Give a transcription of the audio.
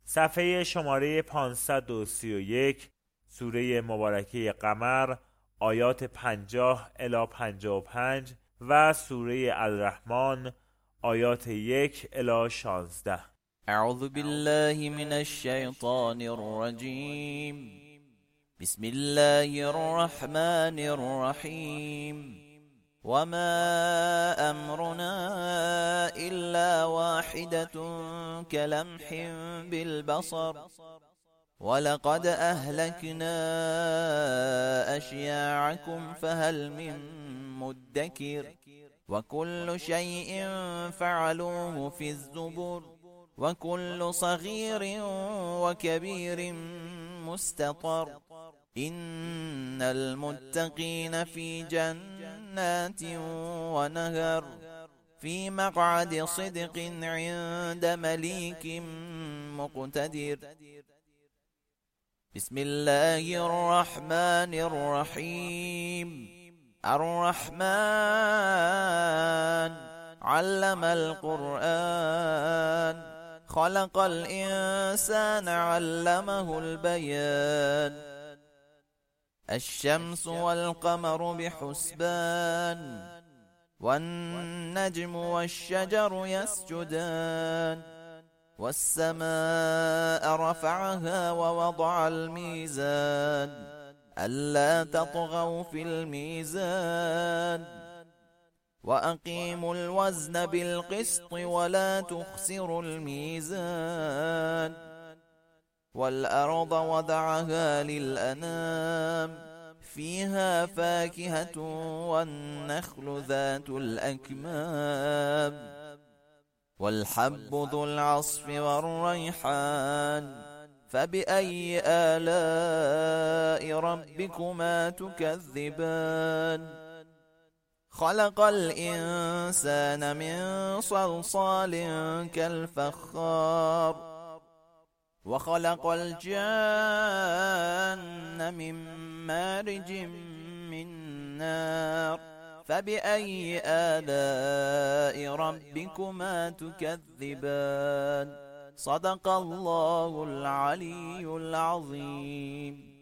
صفحه شماره 531، سوره مبارکه قمر، آیات 50 الی 55 و سوره الرحمن، آیات 1 الی 16. اعوذ بالله من الشیطان الرجیم. بسم الله الرحمن الرحیم. وما أمرنا إلا واحدة كلمح بالبصر ولقد أهلكنا أشياعكم فهل من مدكر وكل شيء فعلوه في الزبر وكل صغير وكبير مستطر إن المتقين في جنات ونهر في مقعد صدق عند مليك مقتدر. بسم الله الرحمن الرحيم. الرحمن علم القرآن خلق الإنسان علمه البيان. الشمس والقمر بحسبان والنجم والشجر يسجدان والسماء رفعها ووضع الميزان ألا تطغوا في الميزان وأقيموا الوزن بالقسط ولا تخسروا الميزان والأرض وضعها للأنام فيها فاكهة والنخل ذات الأكمام والحب ذو العصف والريحان فبأي آلاء ربكما تكذبان. خلق الإنسان من صلصال كالفخار وخلق الجان من مارج من نار فبأي آلاء ربكما تكذبان. صدق الله العلي العظيم.